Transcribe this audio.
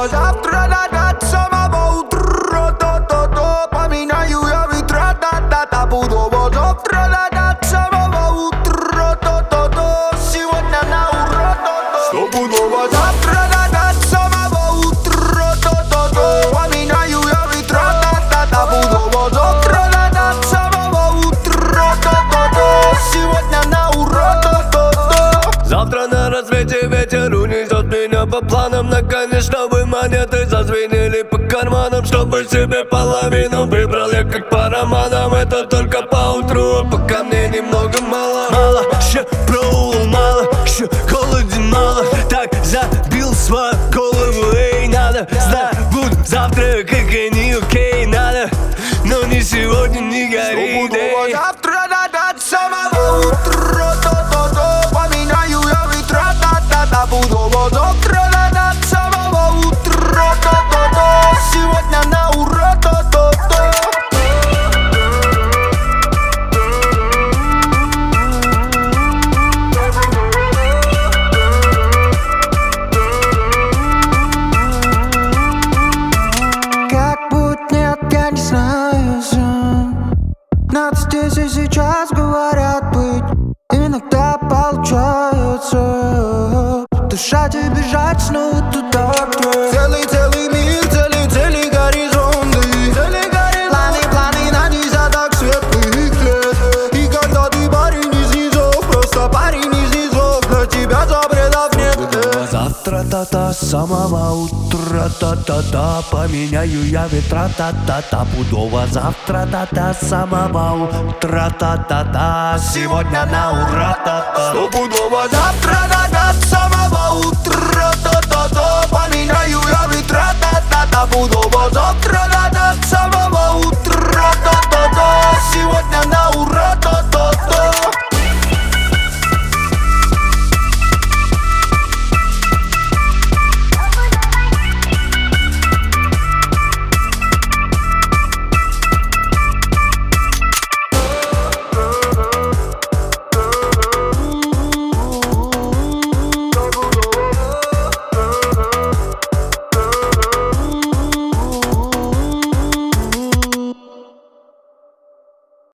Стопудово завтра до самого утра, то-то-то. Поменяю я ветра, та-та-та. Пудово завтра до самого утра, то-то-то. Сегодня на ура, то-то. Стопудово завтра до самого утра, то-то-то. Поменяю я ветра, та-та-та. Пудово завтра до самого утра, то-то-то. Сегодня на ура, то-то-то. Завтра на рассвете ветер унесет меня по планам. Наконец, чтобы монеты зазвенели по карманам. Чтобы себе половину выбрал я как по романам. Это только по утру, пока мне немного мало. Мало, еще пробовал мало, еще холоден мало. Так забил свою голову, эй, надо. Знаю, буду завтра, как они, окей, надо. Но не сегодня, не гори, Стопудово завтра до самого утра, то-то-то. Поменяю я ветра, та-та-та. Пудово завтра до самого утра, то-то-то. Сегодня на ура, то-то-то. Как будет, нет, я не знаю сам. Надо здесь и сейчас, говорят, быть. Иногда получается. Душа тебе бежать снова туда, где целый мир, цели горизонты. Планы на низах светлых лет. И когда ты парень из низов, просто парень из низов, для тебя запретов нет. Завтра та-та, самого утра та-та-та. Поменяю я ветра та-та-та. Пудово завтра та-та, самого утра та-та-та. Сегодня на ура та-та. Стопудово завтра до самого